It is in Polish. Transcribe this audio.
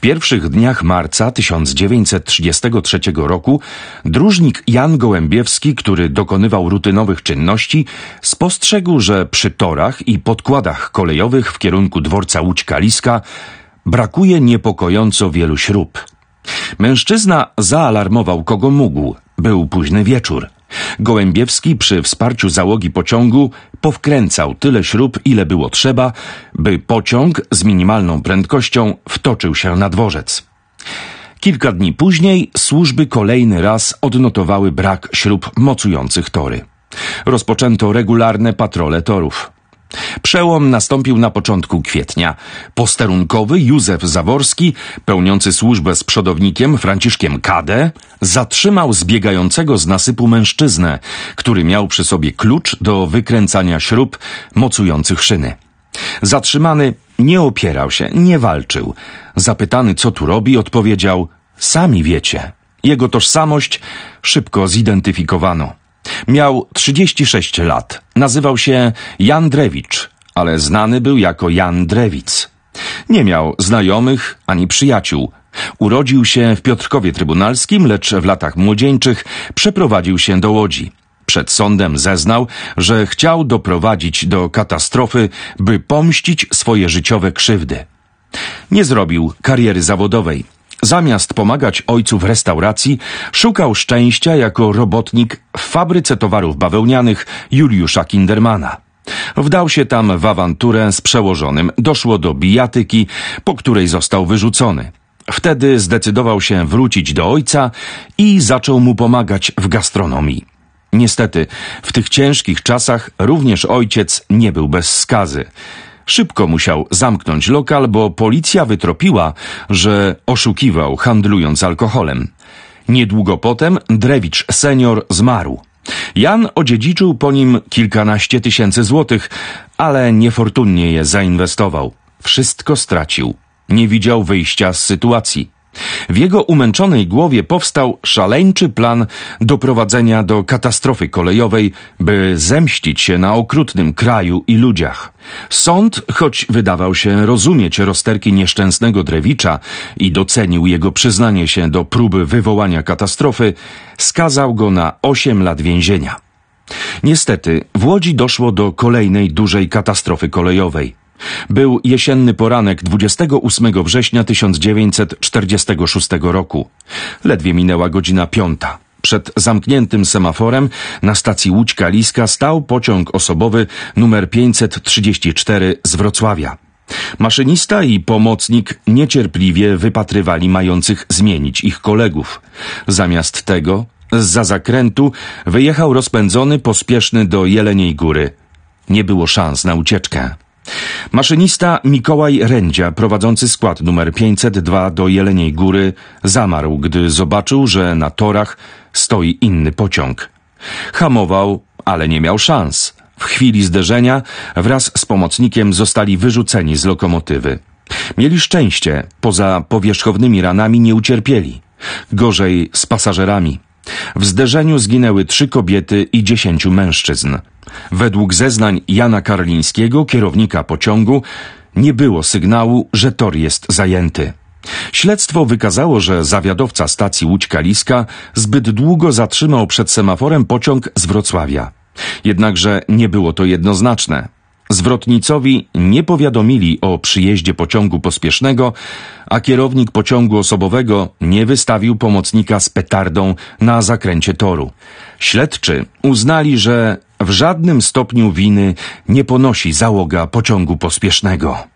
pierwszych dniach marca 1933 roku dróżnik Jan Gołębiewski, który dokonywał rutynowych czynności, spostrzegł, że przy torach i podkładach kolejowych w kierunku dworca Łódź Kaliska brakuje niepokojąco wielu śrub. Mężczyzna zaalarmował kogo mógł. Był późny wieczór. Gołębiewski przy wsparciu załogi pociągu powkręcał tyle śrub, ile było trzeba, by pociąg z minimalną prędkością wtoczył się na dworzec. Kilka dni później służby kolejny raz odnotowały brak śrub mocujących tory. Rozpoczęto regularne patrole torów. Przełom nastąpił na początku kwietnia. Posterunkowy Józef Zaworski, pełniący służbę z przodownikiem Franciszkiem K.D., zatrzymał zbiegającego z nasypu mężczyznę, który miał przy sobie klucz do wykręcania śrub mocujących szyny. Zatrzymany nie opierał się, nie walczył. Zapytany, co tu robi, odpowiedział: sami wiecie. Jego tożsamość szybko zidentyfikowano. Miał 36 lat. Nazywał się Jan Drewicz, ale znany był jako Jan Drewic. Nie miał znajomych ani przyjaciół. Urodził się w Piotrkowie Trybunalskim, lecz w latach młodzieńczych przeprowadził się do Łodzi. Przed sądem zeznał, że chciał doprowadzić do katastrofy, by pomścić swoje życiowe krzywdy. Nie zrobił kariery zawodowej. Zamiast pomagać ojcu w restauracji, szukał szczęścia jako robotnik w fabryce towarów bawełnianych Juliusza Kindermana. Wdał się tam w awanturę z przełożonym. Doszło do bijatyki, po której został wyrzucony. Wtedy zdecydował się wrócić do ojca i zaczął mu pomagać w gastronomii. Niestety, w tych ciężkich czasach również ojciec nie był bez skazy. Szybko musiał zamknąć lokal, bo policja wytropiła, że oszukiwał, handlując alkoholem. Niedługo potem Drewicz senior zmarł. Jan odziedziczył po nim kilkanaście tysięcy złotych, ale niefortunnie je zainwestował. Wszystko stracił. Nie widział wyjścia z sytuacji. W jego umęczonej głowie powstał szaleńczy plan doprowadzenia do katastrofy kolejowej, by zemścić się na okrutnym kraju i ludziach. Sąd, choć wydawał się rozumieć rozterki nieszczęsnego Drewicza i docenił jego przyznanie się do próby wywołania katastrofy, skazał go na 8 lat więzienia. Niestety w Łodzi doszło do kolejnej dużej katastrofy kolejowej. Był jesienny poranek 28 września 1946 roku. Ledwie minęła godzina 5. Przed zamkniętym semaforem na stacji Łódź Kaliska stał pociąg osobowy numer 534 z Wrocławia. Maszynista i pomocnik niecierpliwie wypatrywali mających zmienić ich kolegów. Zamiast tego zza zakrętu wyjechał rozpędzony pospieszny do Jeleniej Góry. Nie było szans na ucieczkę. Maszynista Mikołaj Rędzia, prowadzący skład numer 502 do Jeleniej Góry, zamarł, gdy zobaczył, że na torach stoi inny pociąg. Hamował, ale nie miał szans. W chwili zderzenia wraz z pomocnikiem zostali wyrzuceni z lokomotywy. Mieli szczęście, poza powierzchownymi ranami nie ucierpieli. Gorzej z pasażerami. W zderzeniu zginęły 3 kobiety i 10 mężczyzn. Według zeznań Jana Karlińskiego, kierownika pociągu, nie było sygnału, że tor jest zajęty. Śledztwo wykazało, że zawiadowca stacji Łódź Kaliska zbyt długo zatrzymał przed semaforem pociąg z Wrocławia. Jednakże nie było to jednoznaczne. Zwrotnicowi nie powiadomili o przyjeździe pociągu pospiesznego, a kierownik pociągu osobowego nie wystawił pomocnika z petardą na zakręcie toru. Śledczy uznali, że w żadnym stopniu winy nie ponosi załoga pociągu pospiesznego.